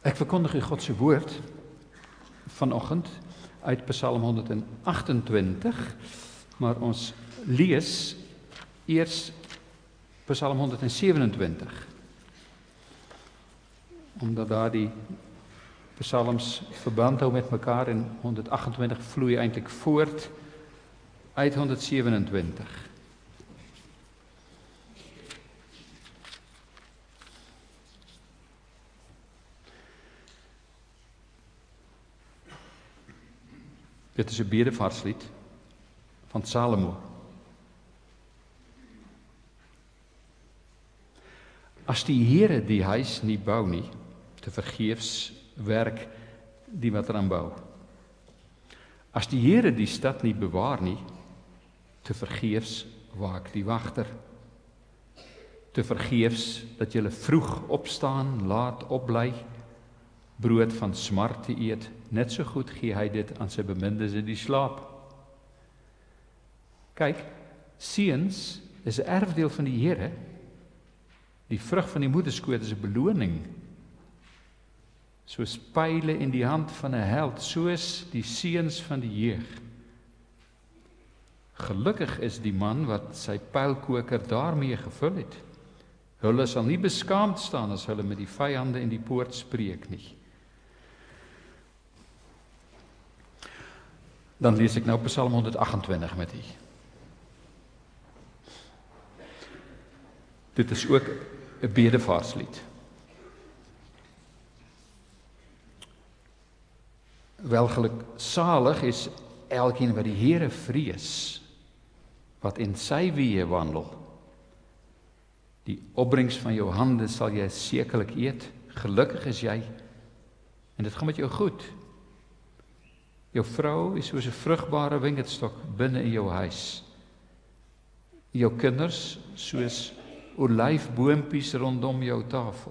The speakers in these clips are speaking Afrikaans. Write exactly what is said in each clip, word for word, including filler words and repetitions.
Ek verkondig u God se woord vanoggend uit Psalm honderdagtentwintig, maar ons lees eers Psalm honderdsewenentwintig. Omdat daar die psalms verband hou met mekaar en honderdagtentwintig vloei eintlik voort uit honderdsewenentwintig. Dit is 'n bedevaartslied van Salomo. As die Here die huis nie bou nie, te vergeefs werk die wat eraan bou. As die Here die stad nie bewaar nie, te vergeefs waak die wagter. Te vergeefs dat julle vroeg opstaan, laat opbly, brood van smart te eet, net so goed gee hy dit aan sy bemindes in die slaap. Kyk, seuns is 'n erfdeel van die Here. Die vrug van die moederskoot is 'n beloning. Soos pile in die hand van 'n held, soos die seuns van die jeug. Gelukkig is die man wat sy pylkoker daarmee gevul het. Hulle sal nie beskaamd staan as hulle met die vyande in die poort spreek nie. Dan lees ek nou Psalm honderdagtentwintig met u. Dit is ook 'n bedevaartslied. Welgeluksalig is elkeen wat die Here vrees, wat in sy weë wandel. Die opbrengs van jou hande sal jy sekerlik eet. Gelukkig is jy en dit gaan met jou goed. Jou vrou is soos 'n vrugbare wingerdstok binne in jou huis. Jou kinders soos olyfboompies rondom jou tafel.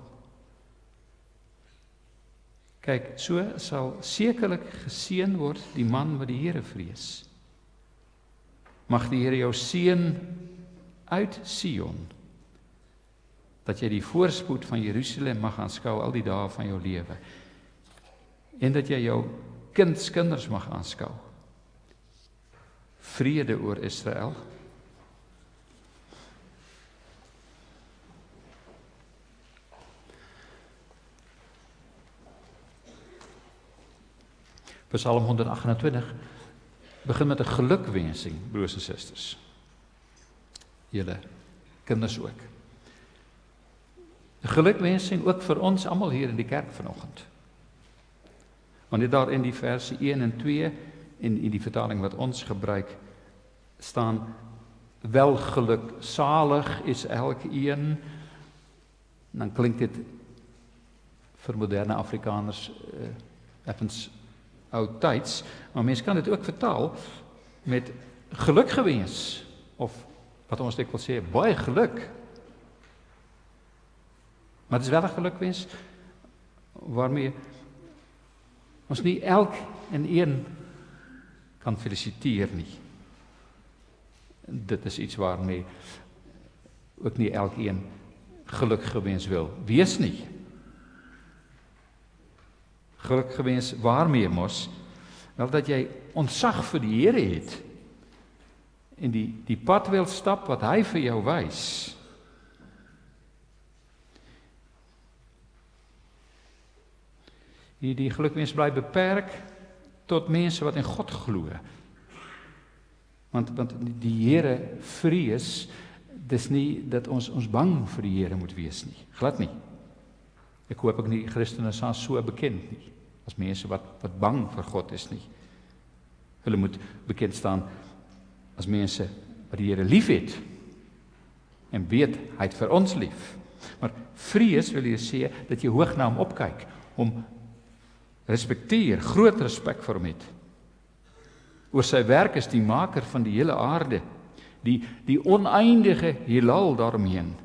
Kyk, so sal sekerlik geseën word die man wat die Here vrees. Mag die Here jou seën uit Sion, dat jy die voorspoed van Jerusalem mag aanskou al die dae van jou lewe, en dat jy jou kindskinders mag aanskou. Vrede oor Israel. Psalm honderdagtentwintig begin met 'n gelukwensing, broers en susters. Julle kinders ook. 'n Gelukwensing ook vir ons almal hier in die kerk vanoggend. Want daar in die verse een en twee, in, in die vertaling wat ons gebruik, staan, welgeluksalig is elkeen. Dan klink dit vir moderne Afrikaners uh, effens oudtyds, maar mens kan dit ook vertaal met geluk gewens, of wat ons dit wil sê, baie geluk. Maar het is wel 'n gelukwens waarmee ons nie elk en een kan felisiteer nie. Dit is iets waarmee ook nie elkeen geluk gewens wil wees nie. Geluk gewens waarmee mos, wel dat jy ontzag vir die Here het en die, die pad wil stap wat hy vir jou wys. Die, die gelukwens bly beperk tot mense wat in God glo. Want, want die Here vrees, dis nie dat ons ons bang vir die Here moet wees nie. Glad nie. Ek hoop ek nie Christene is so bekend nie, as mense wat, wat bang vir God is nie. Hulle moet bekend staan as mense wat die Here lief het, en weet, hy het vir ons lief. Maar vrees wil jy sê, dat jy hoog na hom opkyk, hom respekteer, groot respek vir hom het. Oor sy werk is die maker van die hele aarde, die, die oneindige heelal daaromheen.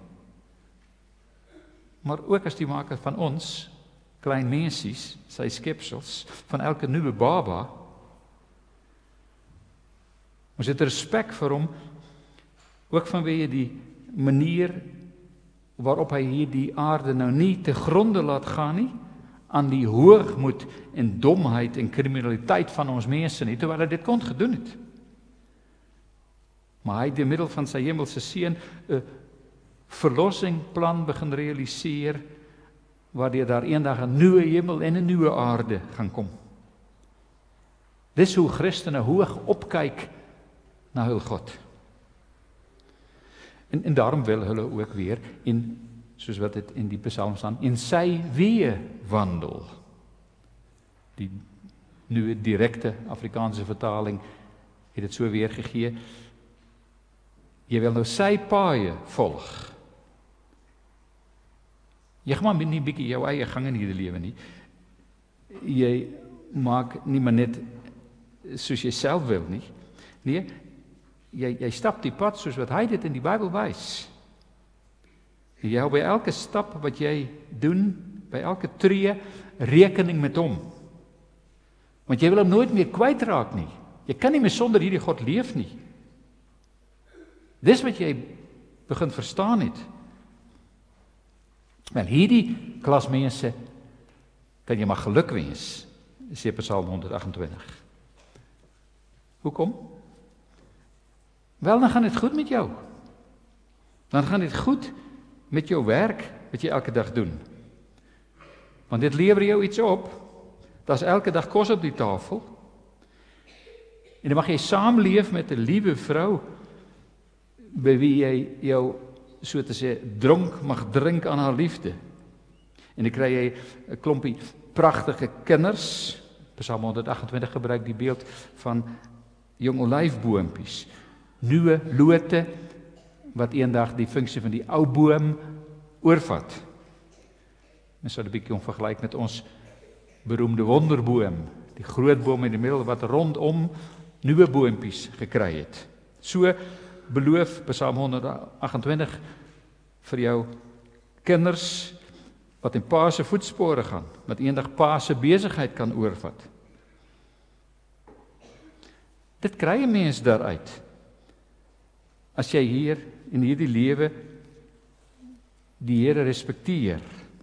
Maar ook as die maker van ons, klein mensies, sy skepsels, van elke nuwe baba. Ons het respek vir hom, ook vanweë die manier waarop hy hierdie aarde nou nie te gronde laat gaan nie, aan die hoogmoed en domheid en kriminaliteit van ons mense nie, terwyl hy dit kon gedoen het. Maar hy het deur middel van sy hemelse seun 'n verlossingplan begin realiseer, waardeur daar eendag 'n nuwe hemel en 'n nuwe aarde gaan kom. Dis hoe Christene hoog opkyk na hul God. En, en daarom wil hulle ook weer, en soos wat dit in die Psalm staan, in sy weë wandel. Die nuwe direkte Afrikaanse vertaling het dit so weergegee. Jy wil nou sy paaie volg. Jy gaan maar nie bietjie jou eie gang in hierdie lewe nie. Jy maak nie maar net soos jy self wil nie. Nee, jy, jy stap die pad soos wat hy dit in die Bybel wys. Jy hou by elke stap wat jy doen, by elke tree, rekening met hom. Want jy wil hom nooit meer kwytraak nie. Jy kan nie meer sonder hierdie God leef nie. Dis wat jy begin verstaan het. Wel, hierdie klas mense kan jy maar geluk wens, sê Psalm honderd agt en twintig. Hoekom? Wel, dan gaan dit goed met jou. Dan gaan dit goed met jou werk wat jy elke dag doen. Want dit lewer jou iets op. Daar's elke dag kos op die tafel. En dan mag jy saamleef met 'n liewe vrou by wie jy jou, so te sê, dronk mag drink aan haar liefde. En dan kry jy 'n klompie pragtige kinders. Psalm honderd agt en twintig gebruik die beeld van jong olyfboompies, nuwe lote wat eendag die funksie van die ou boom oorvat. Mens sou dit 'n bietjie om vergelyk met ons beroemde wonderboom, die groot boom in die middel wat rondom nuwe boompies gekry het. So beloof Psalm honderd agt en twintig vir jou kinders wat in Pa se voetspore gaan, wat eendag Pa se besigheid kan oorvat. Dit kry 'n mens daaruit. As jy hier in hierdie lewe die Here respekteer.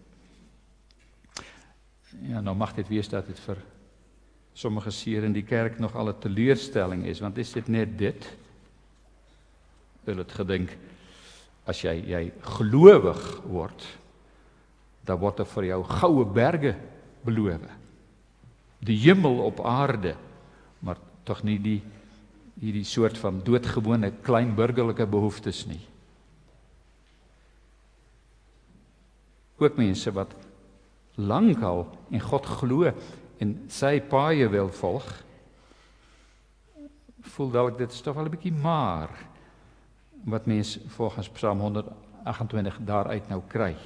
Ja, nou mag dit wees dat dit vir sommige hier in die kerk nog al 'n teleurstelling is, want is dit net dit? Wil het gedink, as jy, jy gelowig word, dan word er vir jou goue berge beloof. Die hemel op aarde, maar tog nie die hierdie soort van doodgewone klein burgerlike behoeftes nie. Ook mense wat lankal in God glo en sy paaie wil volg, voel dalk dit is toch wel 'n bietjie maar wat mens volgens Psalm honderd agt en twintig daaruit nou kry.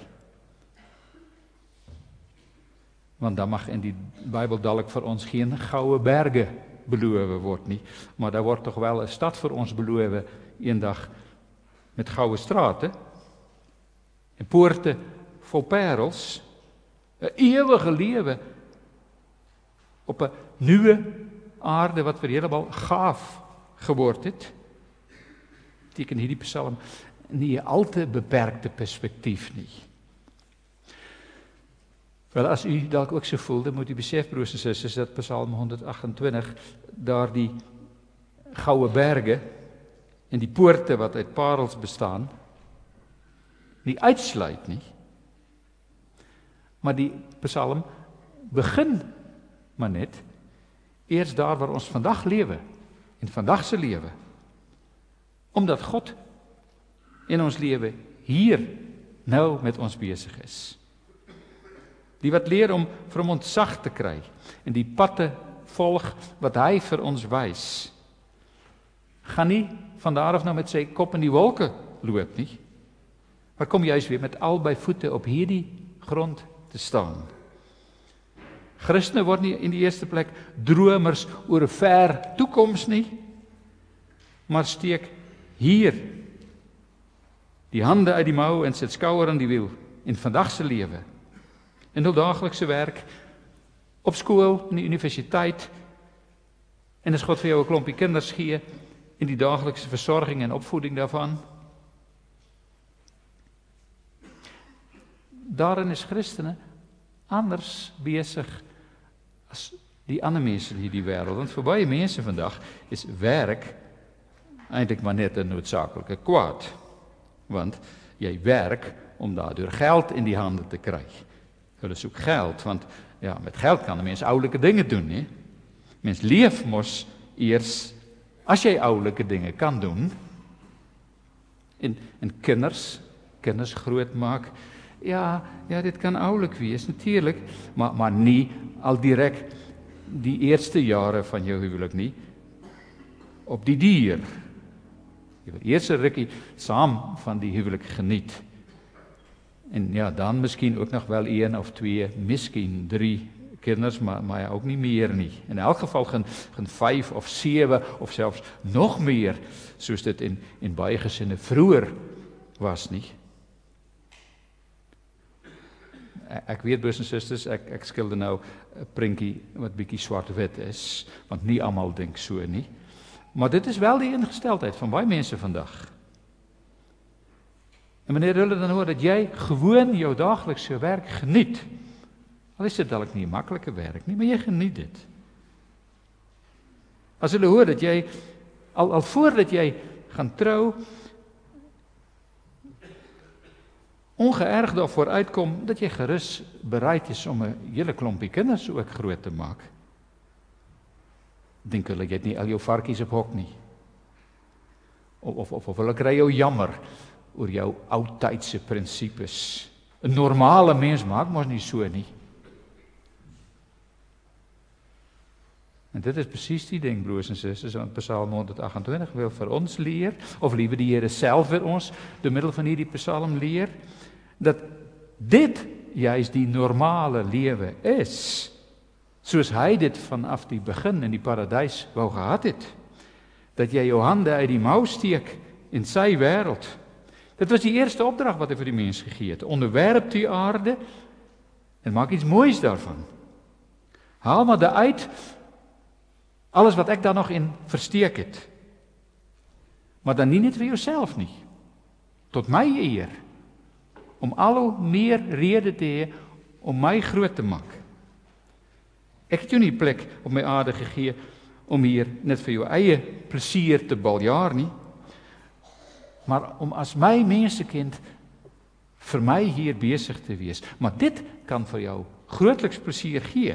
Want dan mag in die Bybel dalk vir ons geen goue berge beloof word nie, maar daar word tog wel 'n stad vir ons beloof eendag met goue strate en poorte vol parels, 'n ewige lewe op 'n nuwe aarde wat vir heeltemal gaaf geword het. Teken hierdie Psalm nie 'n al te beperkte perspektief nie. Wel, as u dalk ook so voel, dan moet u besef, broers en susters, dat Psalm honderd agt en twintig daar die goue berge en die poorte wat uit parels bestaan nie uitsluit nie. Maar die Psalm begin maar net eers daar waar ons vandag lewe, in vandag se lewe. Omdat God in ons lewe hier nou met ons besig is. Die wat leer om vir hom ontzag te kry en die padte volg wat hy vir ons wys, gaan nie van daar af nou met sy kop in die wolke loop nie, maar kom juist weer met albei voete op hierdie grond te staan. Christene word nie in die eerste plek dromers oor 'n ver toekoms nie, maar steek hier die hande uit die mou en sit skouer aan die wiel in vandag se lewe, in hul daaglikse werk, op skool, in die universiteit, en as God vir jou 'n klompie kinders gee, in die daaglikse versorging en opvoeding daarvan. Daarin is Christene anders besig as die ander mense in hierdie wêreld. Want vir baie mense vandag is werk eintlik maar net 'n noodsaaklike kwaad. Want jy werk om daardeur geld in die hande te kry. Hulle soek geld, want ja, met geld kan 'n mens oulike dinge doen, hè? Mens leef mos eers as jy oulike dinge kan doen. En, en kinders, kinders grootmaak, ja, ja, dit kan oulik wees, natuurlik, maar, maar nie al direk die eerste jare van jou huwelik nie, op die dier. Jy wil eers 'n rukkie saam van die huwelik geniet. En ja, dan miskien ook nog wel een of twee, miskien drie kinders, maar, maar ook nie meer nie. In elk geval gaan, gaan vyf of sewe of selfs nog meer, soos dit in, in baie gesinne vroeër was nie. Ek weet, broers en susters, ek, ek skilder nou 'n prentjie wat bietjie swart-wit is, want nie almal dink so nie. Maar dit is wel die ingesteldheid van baie mense vandag. En wanneer hulle dan hoor dat jy gewoon jou daaglikse werk geniet, al is dit dalk nie 'n maklike werk nie, maar jy geniet dit. As hulle hoor dat jy, al, al voordat jy gaan trou, ongeërg daarvoor uitkom, dat jy gerus bereid is om 'n hele klompie kinders ook groot te maak. Dink hulle, jy het nie al jou varkies op hok nie. Of, of, of, of hulle kry jou jammer oor jou oudtydse prinsipes. 'n Normale mens maak mos nie so nie. En dit is presies die ding, broers en susters, wat Psalm honderd agt en twintig wil vir ons leer, of liewer die Here self vir ons, deur middel van hierdie Psalm leer, dat dit juist die normale lewe is, soos hy dit vanaf die begin in die paradys wou gehad het, dat jy jou hande uit die mou steek in sy wêreld. Dit was die eerste opdrag wat hy vir die mens gegee het, onderwerp die aarde, en maak iets moois daarvan. Haal maar daaruit alles wat ek daar nog in versteek het. Maar dan nie net vir jouself nie. Tot my eer. Om al hoe meer rede te hê om my groot te maak. Ek het jou nie plek op my aarde gegee om hier net vir jou eie plesier te baljaar nie. Maar om as my mensekind vir my hier besig te wees. Maar dit kan vir jou grootliks plesier gee.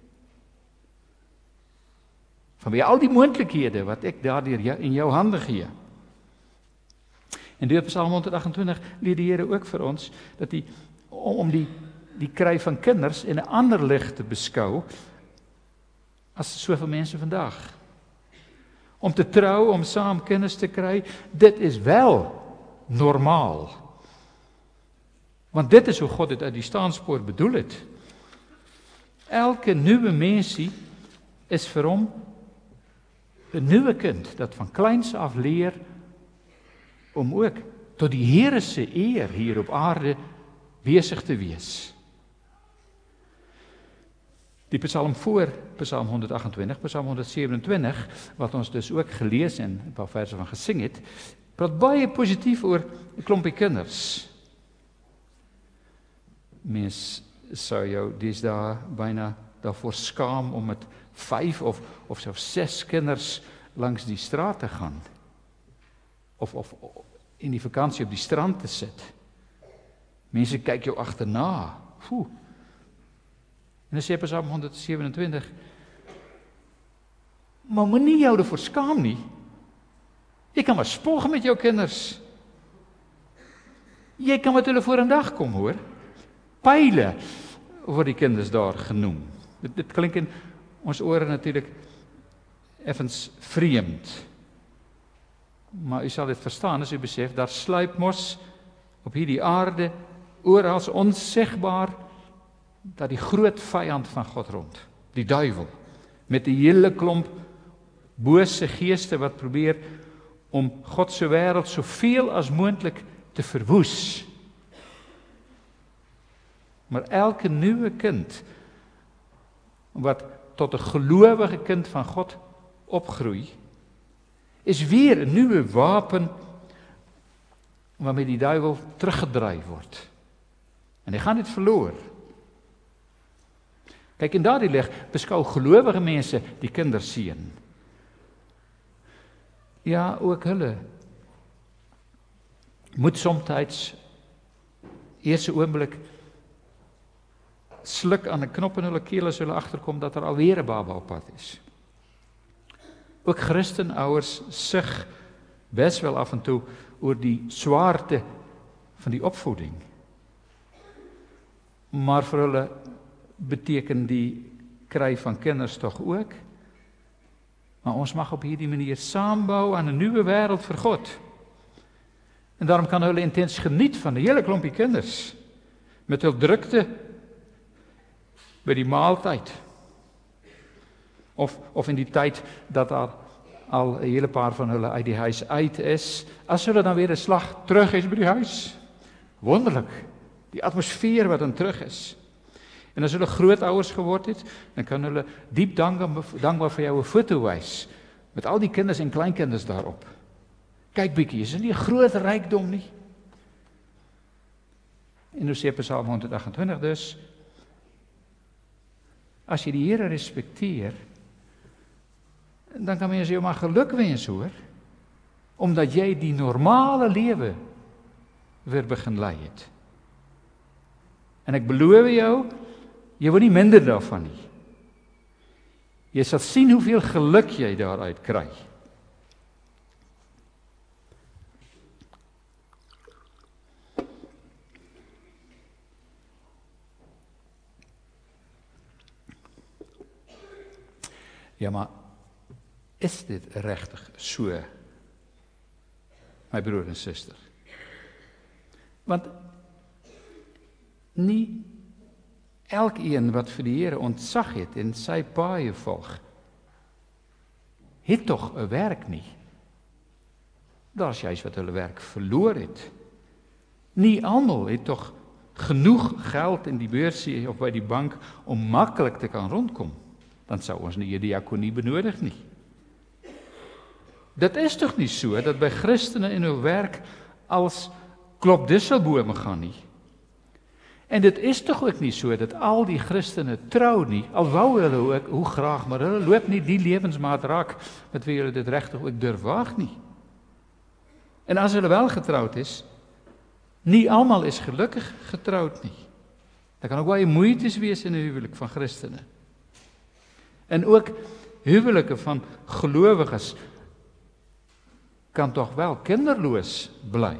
Vanweë al die moontlikhede wat ek daardeur in jou hande gee. En deur Psalm honderd agt en twintig leer die Here ook vir ons dat die om die die kry van kinders in 'n ander lig te beskou as soveel mense vandag. Om te trou, om saam kinders te kry, dit is wel normaal. Want dit is hoe God dit uit die staanspoor bedoel het. Elke nuwe mensie is vir hom 'n nuwe kind dat van kleins af leer om ook tot die Here se eer hier op aarde besig te wees. Die Psalm voor Psalm honderd agt en twintig, Psalm honderd sewe en twintig, wat ons dus ook gelees en 'n paar verse van gesing het, praat baie positief oor 'n klompie kinders. Mens sou jou deesdae byna daarvoor skaam om met vyf of of selfs ses kinders langs die straat te gaan. Of of in die vakansie op die strand te sit. Mense kyk jou agterna. Foe. En dan sê Psalm honderd sewe en twintig, maar moenie jou daarvoor skaam nie. Jy kan maar spog met jou kinders. Jy kan met hulle voor in dag kom, hoor. Pyle word die kinders daar genoem. Dit, dit klink in ons ore natuurlik effens vreemd. Maar u sal dit verstaan as u besef, daar sluip mos op hierdie aarde oral onsigbaar dat die groot vyand van God rond, die duiwel, met 'n hele klomp bose geeste wat probeer om God se wêreld soveel as moontlik te verwoes. Maar elke nuwe kind wat tot 'n gelowige kind van God opgroei, is weer 'n nuwe wapen waarmee die duiwel teruggedryf word. En hy gaan dit verloor. Kyk, in daardie lig beskou gelowige mense die kinders seën. Ja, ook hulle moet somtyds eerste oomblik sluk aan 'n knop in hulle keel as hulle agterkom dat er alweer 'n baba op pad is. Ook Christenouers sug bes wel af en toe oor die swaarte van die opvoeding. Maar vir hulle beteken die kry van kinders tog ook. Maar ons mag op hierdie manier saambou aan 'n nuwe wêreld vir God. En daarom kan hulle intens geniet van 'n hele klompie kinders met hul drukte by die maaltyd. Of of in die tyd dat daar al 'n hele paar van hulle uit die huis uit is, as hulle dan weer 'n slag terug is by die huis. Wonderlik, die atmosfeer wat dan terug is. En as hulle grootouers geword het, dan kan hulle diep dankbaar, dankbaar vir jou 'n foto wys met al die kinders en kleinkinders daarop. Kyk bietjie, is dit nie 'n groot rykdom nie? En nou sê Psalm honderdagentwintig dus, as jy die Here respekteer, dan kan mense jou maar geluk wens, hoor, omdat jy die normale lewe weer begin lei het. En ek beloof jou, jy word nie minder daarvan nie. Jy sal sien hoeveel geluk jy daaruit kry. Ja, maar is dit regtig so, my broer en suster? Want nie elkeen wat vir die Here ontzag het en sy paaie volg, het tog 'n werk nie. Daar's juis wat hulle werk verloor het. Nie almal het tog genoeg geld in die beursie of by die bank om maklik te kan rondkom. Dan sou ons nie 'n diakonie benodig nie. Dit is tog nie so dat by Christene in hul werk als klopdisselbome gaan nie. En dit is tog ook nie so dat al die Christene trou nie, al wou hulle ook, hoe graag, maar hulle loop nie die lewensmaat raak met wie hulle dit regtig ook durf waag nie. En as hulle wel getroud is, nie almal is gelukkig getroud nie. Daar kan ook baie moeites wees in 'n huwelik van Christene. En ook huwelike van gelowiges kan tog wel kinderloos bly.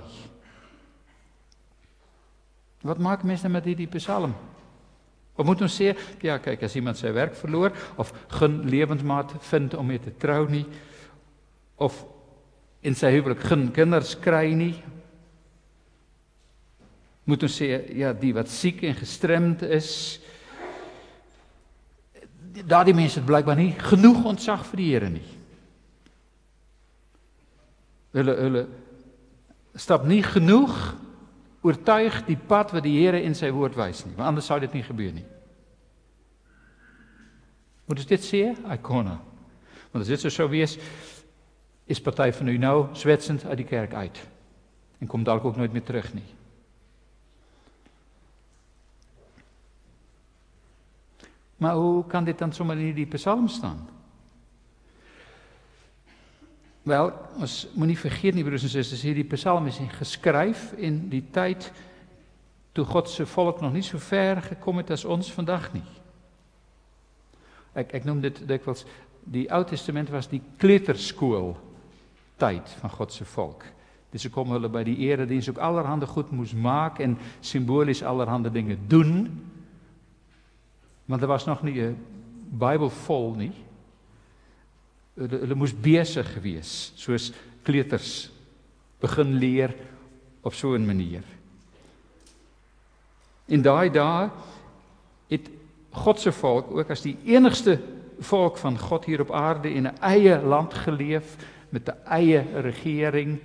Wat maak mense met hierdie Psalm? Of moet ons sê, ja kyk, as iemand sy werk verloor, of geen lewensmaat vind om mee te trou nie, of in sy huwelik geen kinders kry nie, moet ons sê, ja, die wat siek en gestremd is, daardie mense het blykbaar nie genoeg ontzag vir die Here nie. Hulle, hulle stap nie genoeg oortuig die pad wat die Here in sy woord wys nie, want anders sou dit nie gebeur nie. Moet ons dit sê? Ikona. Want as dit so sou wees, is party van u nou swetsend uit die kerk uit en kom dalk ook nooit meer terug nie. Maar hoe kan dit dan sommer in die Psalm staan? Wel, ons moenie vergeet nie, broers en susters, hierdie Psalm is geskryf in die tyd toe God se volk nog nie so ver gekom het as ons vandag nie. Ek ek noem dit dikwels, die Ou Testament was die kleuterskool tyd van God se volk. Dis hoekom hulle by die erediens ook allerhande goed moes maak en simbolies allerhande dinge doen. Want er was nog nie 'n Bybel vol nie. Hulle, hulle moes besig gewees, soos kleuters begin leer op so 'n manier. In daai dae het God se volk ook as die enigste volk van God hier op aarde in 'n eie land geleef met 'n eie regering,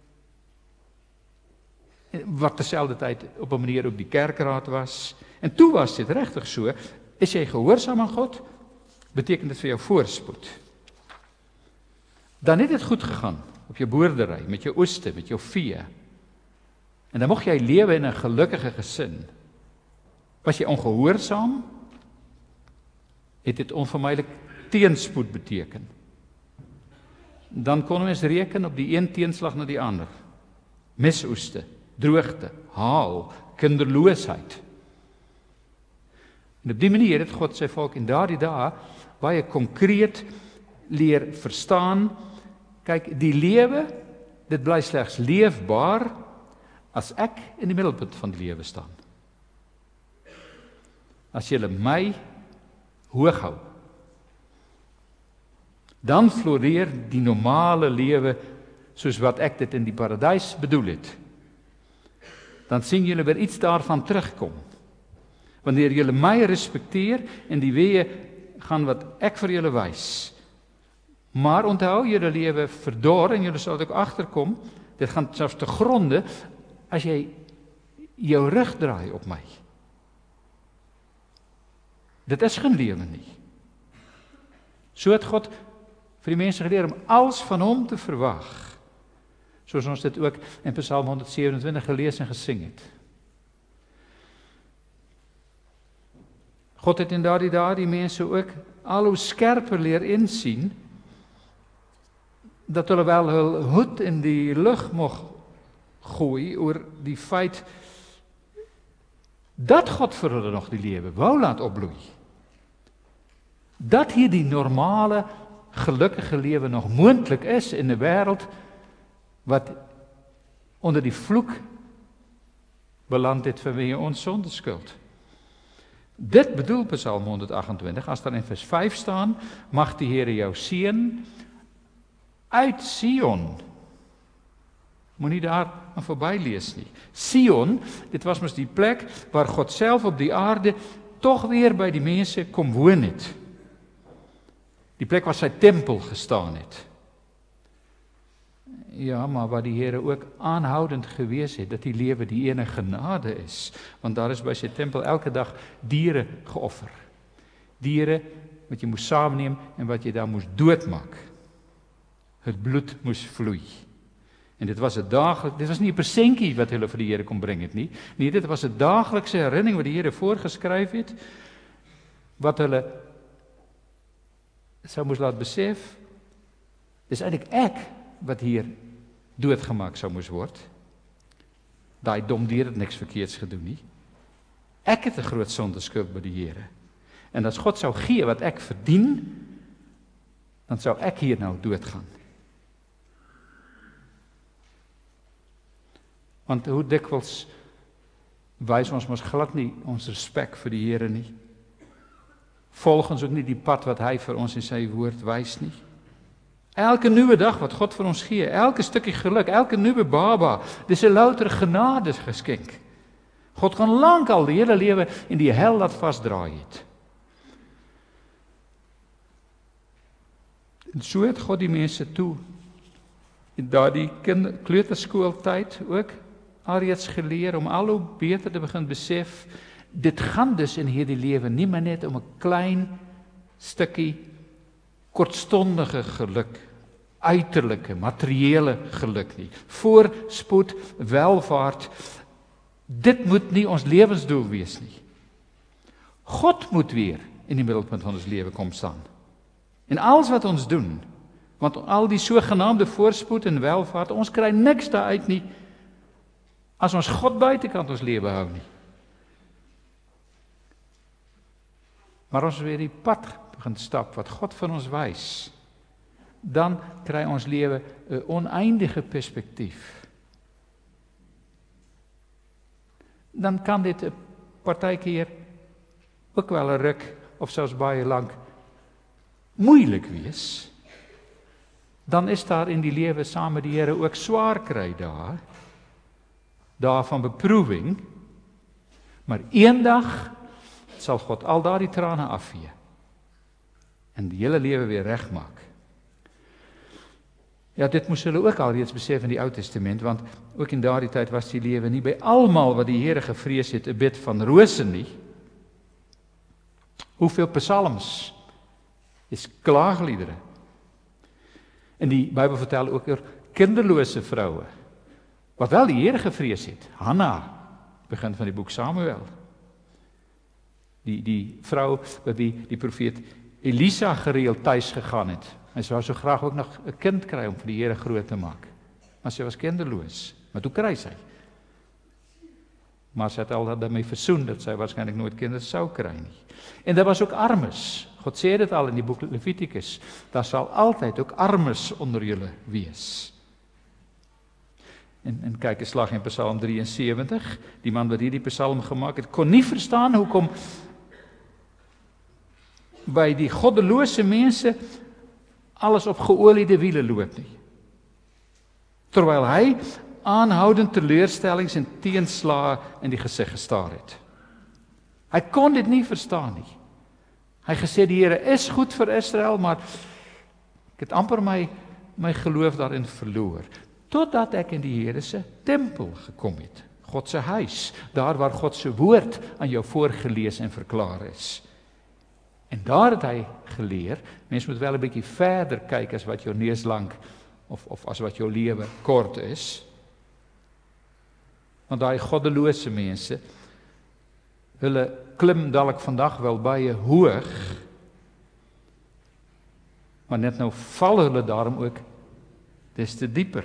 wat terselfdertyd op 'n manier ook die kerkraad was. En toe was dit regtig so, is jy gehoorsaam aan God, beteken dit vir jou voorspoed. Dan het dit goed gegaan op jou boerdery, met jou oeste, met jou vee. En dan mocht jy lewe in 'n gelukkige gesin. Was jy ongehoorsaam, het dit onvermydelik teenspoed beteken. Dan kon mens reken op die een teenslag na die ander. Misoeste, droogte, haal, kinderloosheid. En op die manier het God sy volk in daardie dae baie konkreet leer verstaan. Kyk, die lewe, dit bly slegs leefbaar as ek in die middelpunt van die lewe staan. As julle my hoog hou, dan floreer die normale lewe soos wat ek dit in die paradys bedoel het. Dan sien julle weer iets daarvan terugkom. Wanneer julle my respekteer en die weë gaan wat ek vir julle wys. Maar onthou, julle lewe verdor en julle sal ook agterkom, dit gaan selfs te gronde as jy jou rug draai op my. Dit is geen lewe nie. So het God vir die mense geleer om alles van hom te verwag. Soos ons dit ook in Psalm honderd sewenentwintig gelees en gesing het. God het in daardie dae die mense ook al hoe skerper leer insien, dat hulle wel hul hoed in die lug mocht gooi oor die feit dat God vir hulle nog die lewe wou laat opbloei. Dat hier die normale, gelukkige lewe nog moontlik is in 'n wêreld wat onder die vloek beland het vanweë ons sondeskuld. Dit bedoel Psalm honderd agt-en-twintig, as daar in vers vyf staan, mag die Here jou seën uit Sion. Moenie daar aan verby lees nie. Sion, dit was mos die plek waar God self op die aarde tog weer by die mense kom woon het. Die plek waar sy tempel gestaan het. Ja, maar waar die Here ook aanhoudend gewees het, dat die lewe die ene genade is. Want daar is by sy tempel elke dag diere geoffer. Diere wat jy moes saamneem en wat jy daar moes doodmaak. Het bloed moes vloei. En dit was 'n daaglik, dit was nie 'n persentjie wat hulle vir die Here kon bring het nie. Nee, dit was 'n daaglikse herinnering wat die Here voorgeskryf het, wat hulle sou moes laat besef, dis eintlik ek wat hier doodgemaak sou moes word. Daai dom dier het niks verkeerds gedoen nie. Ek het 'n groot sondeskuld by die Here. En as God sou gee wat ek verdien, dan sou ek hier nou doodgaan. Want hoe dikwels wys ons mos glad nie ons respek vir die Here nie. Volg ons ook nie die pad wat hy vir ons in sy woord wys nie. Elke nuwe dag wat God vir ons gee, elke stukkie geluk, elke nuwe baba, dis 'n louter genade geskenk. God kan lank al die hele lewe in die hel laat vasdraai het. En so het God die mense toe, in daardie kleuterskooltyd ook, alreeds geleer om al hoe beter te begin besef, dit gaan dus in hierdie lewe nie maar net om 'n klein stukkie kortstondige geluk, uiterlike, materiële geluk nie. Voorspoed, welvaart, dit moet nie ons lewensdoel wees nie. God moet weer in die middelpunt van ons lewe kom staan. En alles wat ons doen, want al die sogenaamde voorspoed en welvaart, ons kry niks daaruit nie, as ons God buitekant ons lewe hou nie. Maar as ons weer die pad begin stap wat God van ons wys, dan kry ons lewe 'n oneindige perspektief. Dan kan dit 'n partykeer ook wel 'n ruk of selfs baie lank moeilik wees. Dan is daar in die lewe saam met die Here ook swaar kry dae, dae van beproewing, maar eendag sal God al daardie trane afvee en die hele lewe weer regmaak. Ja, dit moes hulle ook al reeds besef in die Ou Testament, want ook in daardie tyd was die lewe nie by almal wat die Here gevrees het 'n bed van rose nie. Hoeveel psalms is klaagliedere. En die Bybel vertel ook oor kinderlose vroue, wat wel die Here gevrees het. Hanna, begin van die boek Samuel. Die, die vrou by wie die profeet Elisa gereeld tuis gegaan het. Hy sou so graag ook nog 'n kind kry om vir die Here groot te maak. Maar sy was kinderloos. Maar toe kry sy. Maar sy het al daarmee versoen dat sy waarskynlik nooit kinders sou kry nie. En daar was ook armes. God sê dit al in die boek Levitikus. Daar sal altyd ook armes onder julle wees. En, en kyk, 'n slag in Psalm drieënsewentig, die man wat hierdie psalm gemaak het, kon nie verstaan hoekom by die goddelose mense alles op geoliede wiele loop nie. Terwyl hy aanhoudend teleurstellings en teenslae in die gesig gestaar het. Hy kon dit nie verstaan nie. Hy gesê die Here is goed vir Israel, maar ek het amper my, my geloof daarin verloor. Totdat ek in die Here se tempel gekom het. God se huis, daar waar God se woord aan jou voorgelees en verklaar is. En daar het hy geleer, mens moet wel 'n bietjie verder kyk as wat jou neus lank, of, of as wat jou lewe kort is. Want daai goddelose mense, hulle klim dalk vandag wel baie hoog, maar net nou val hulle daarom ook des te dieper.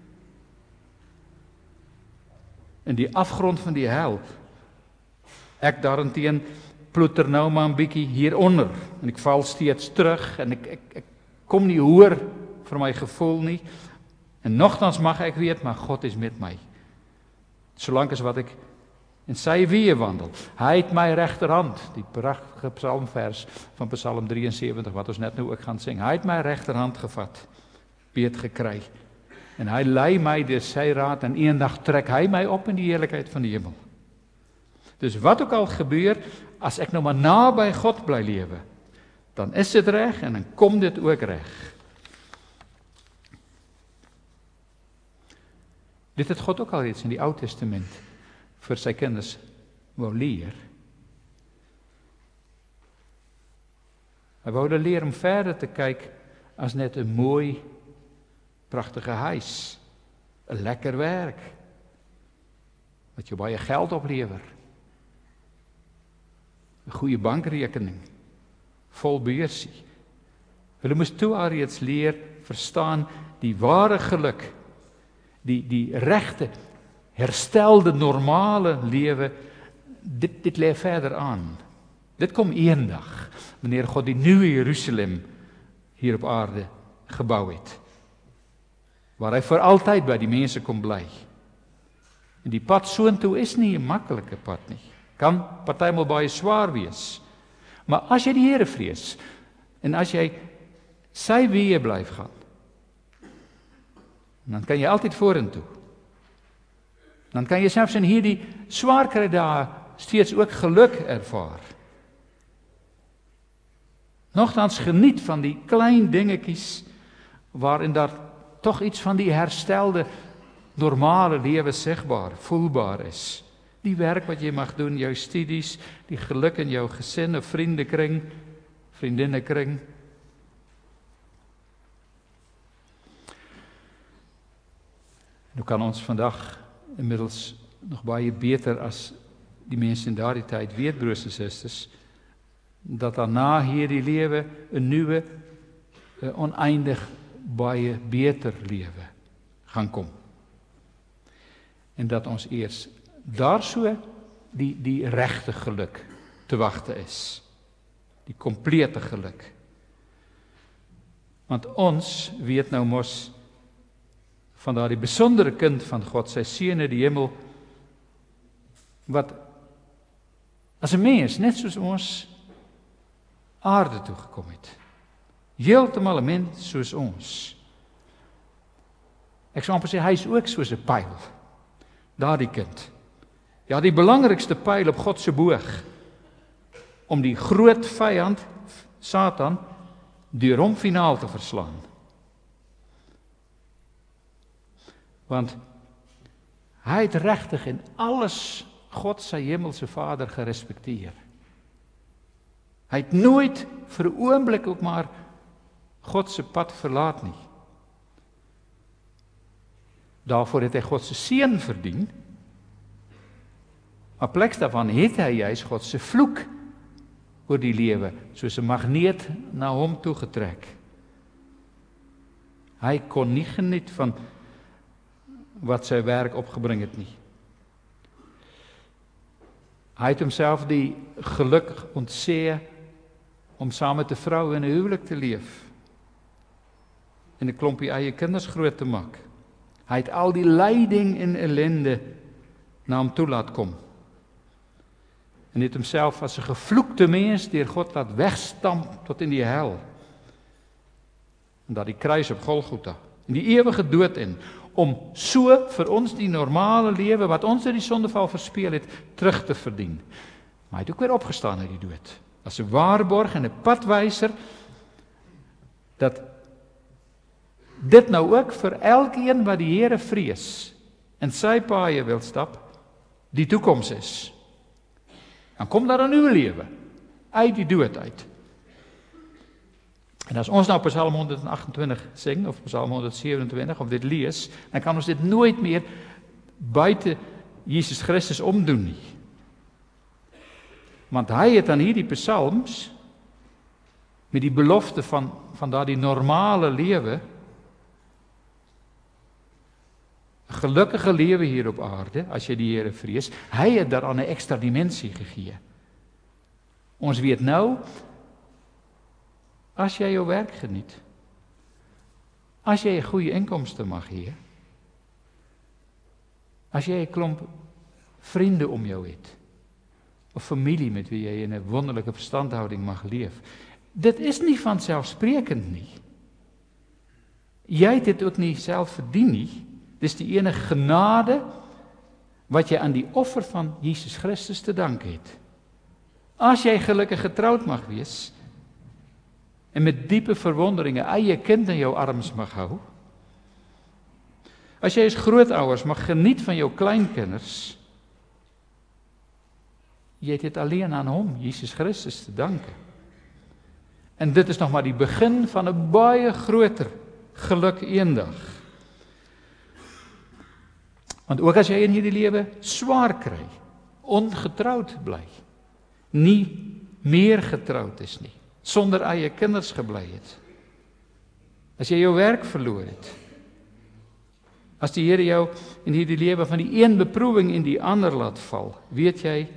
In die afgrond van die hel, ek daarenteen ploeter nou maar 'n bietjie hieronder, en ek val steeds terug, en ek, ek, ek kom nie hoor vir my gevoel nie, en nogtans mag ek weet, maar God is met my. Solank as wat ek in sy weë wandel. Hy het my regterhand, die pragtige psalmvers van Psalm drieënsewentig, wat ons net nou ook gaan sing, hy het my regterhand gevat, beet gekry, en hy lei my deur sy raad, en eendag trek hy my op in die heerlikheid van die hemel. Dus wat ook al gebeur, as ek nou maar naby God bly lewe, dan is dit reg, en dan kom dit ook reg. Dit het God ook al reeds in die Ou Testament vir sy kinders wou leer. Hy wou hulle leer om verder te kyk as net 'n mooi, pragtige huis, 'n lekker werk, wat jou baie geld oplewer, 'n goeie bankrekening, vol beursie. Hulle moes toe al reeds leer verstaan die ware geluk, die, die regte, herstelde, normale lewe, dit, dit lê verder aan. Dit kom eendag, wanneer God die nuwe Jerusalem hier op aarde gebou het, waar hy vir altyd by die mense kom bly. En die pad soontoe is nie 'n maklike pad nie. Kan partymal baie swaar wees. Maar as jy die Here vrees, en as jy sy weë bly gaan, dan kan jy altyd vorentoe. Dan kan jy selfs in hierdie swaar kry dae steeds ook geluk ervaar. Nogtans geniet van die klein dingetjies, waarin daar tog iets van die herstelde, normale lewe sigbaar, voelbaar is. Die werk wat jy mag doen, jou studies, die geluk in jou gesin, 'n vriendekring, vriendinnekring. Nou kan ons vandag inmiddels nog baie beter as die mense in daardie tyd weet, broers en susters, dat daarna hierdie lewe 'n nuwe, 'n oneindig baie beter lewe gaan kom. En dat ons eers daar so die, die regte geluk te wagte is. Die komplete geluk. Want ons weet nou mos van daardie besondere kind van God, sy seun in die hemel, wat as 'n mens, net soos ons, aarde toe gekom het. Heeltemal 'n mens soos ons. Ek sou amper sê, hy is ook soos 'n pyl. Daardie kind. Ja, die belangrikste pyl op God se boog, om die groot vyand, Satan, deur hom finaal te verslaan. Want hy het regtig in alles God sy hemelse Vader gerespekteer. Hy het nooit vir 'n oomblik ook maar God se pad verlaat nie. Daarvoor het hy God se seën verdien. Maar plek daarvan het hy juis God se vloek oor die lewe, soos 'n magneet na hom toegetrek. Hy kon nie geniet van wat sy werk opgebring het nie. Hy het homself die geluk ontsee om saam met 'n vrou in 'n huwelik te leef en 'n klompie eie kinders groot te maak. Hy het al die lyding en ellende na hom toe laat kom. En het homself as 'n gevloekte mens deur God laat wegstamp tot in die hel. En dat die kruis op Golgotha, en die ewige dood in, om so vir ons die normale lewe wat ons uit die sondeval verspeel het, terug te verdien. Maar hy het ook weer opgestaan uit die dood, as 'n waarborg en 'n padwyser, dat dit nou ook vir elkeen wat die Here vrees, en sy paaie wil stap, die toekoms is. Dan kom daar 'n nuwe lewe, uit die dood uit. En as ons nou Psalm honderd agt-en-twintig sing, of Psalm honderd sewe-en-twintig, of dit lees, dan kan ons dit nooit meer buite Jesus Christus omdoen nie. Want hy het aan hierdie psalms, met die belofte van, van daardie normale lewe, 'n gelukkige lewe hier op aarde, as jy die Here vrees, hy het daaraan 'n ekstra dimensie gegee. Ons weet nou, as jy jou werk geniet, as jy 'n goeie inkomste mag hê, as jy 'n klomp vriende om jou het, of familie met wie jy in 'n wonderlike verstandhouding mag leef, dit is nie vanselfsprekend nie. Jy het dit ook nie self verdien nie. Dis die enige genade wat jy aan die offer van Jesus Christus te danke het. As jy gelukkig getroud mag wees, en met diepe verwondering 'n eie kind in jou arms mag hou, as jy as grootouers mag geniet van jou kleinkinders, jy het dit alleen aan hom, Jesus Christus, te danke. En dit is nog maar die begin van 'n baie groter geluk eendag. Want ook as jy in hierdie lewe swaar kry, ongetroud bly, nie meer getroud is nie, sonder eie kinders gebly het, as jy jou werk verloor het, as die Here jou in hierdie lewe van die een beproewing in die ander laat val, weet jy,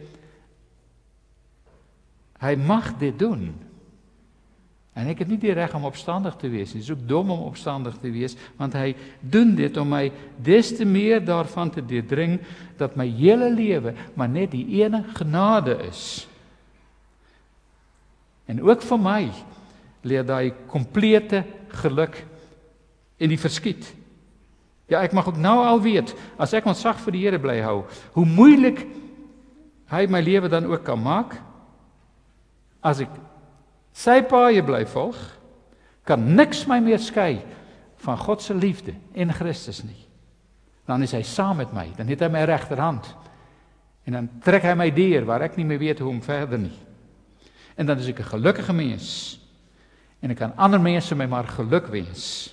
hy mag dit doen. En ek het nie die reg om opstandig te wees nie, dit is ook dom om opstandig te wees, want hy doen dit om my des te meer daarvan te deurdring, dat my hele lewe maar net die ene genade is. En ook vir my leer daai komplete geluk in die verskiet. Ja, ek mag ook nou al weet, as ek ontzag vir die Here bly hou, hoe moeilik hy my lewe dan ook kan maak, as ek sy paaie bly volg, kan niks my meer skei van God se liefde en Christus nie. Dan is hy saam met my, dan het hy my regterhand, en dan trek hy my deur, waar ek nie meer weet hoe om verder nie. En dan is ek 'n gelukkige mens, en ek kan ander mense my maar geluk wens.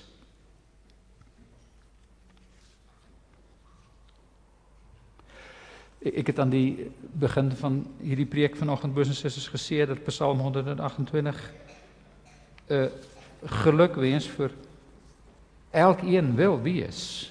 Ek het aan die begin van hierdie preek vanoggend, broers en susters, gesê dat Psalm honderd agt-en-twintig 'n uh, gelukwens vir elkeen wil wees.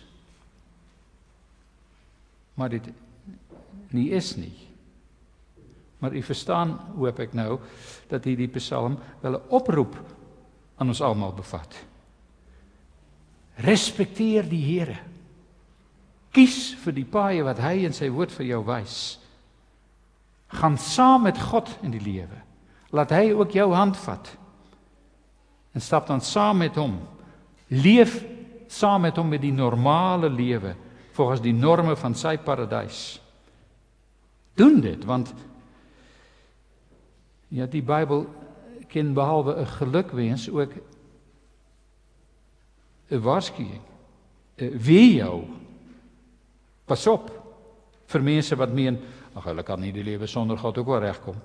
Maar dit nie is nie. Maar u verstaan, hoop ek nou, dat hierdie Psalm wel 'n oproep aan ons almal bevat. Respekteer die Here. Kies vir die paaie wat hy in sy woord vir jou wys. Gaan saam met God in die lewe. Laat hy ook jou hand vat. En stap dan saam met hom. Leef saam met hom met die normale lewe, volgens die norme van sy paradys. Doen dit, want ja, die Bybel ken behalwe 'n gelukwens ook 'n waarskuwing. Wee jou. Pas op vir mense wat meen, ag hulle kan nie die lewe sonder God ook wel regkom.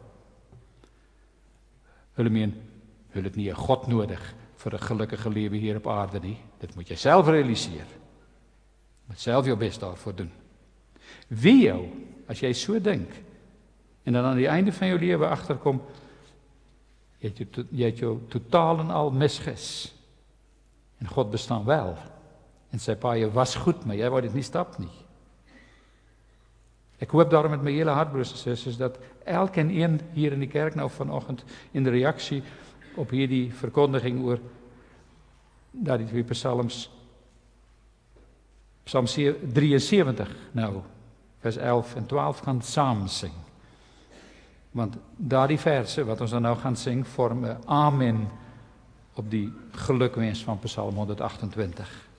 Hulle meen, hulle het nie 'n God nodig vir 'n gelukkige lewe hier op aarde nie. Dit moet jy self realiseer. Moet self jou bes daarvoor doen. Wie jou, as jy so dink, en dan aan die einde van jou lewe agterkom, Jy het jou, jy het jou totaal en al misgis. En God bestaan wel. En sy paai was goed, maar jy wou dit nie stap nie. Ek hoop daarom met my hele hart, broers en susters, dat elkeen een hier in die kerk nou vanoggend in reaksie op hierdie verkondiging oor dat die twee psalms, Psalm drieënsewentig nou, vers elf en twaalf gaan saam sing. Want daardie verse wat ons dan nou gaan sing, vorm 'n amen op die gelukwens van Psalm honderdagtentwintig.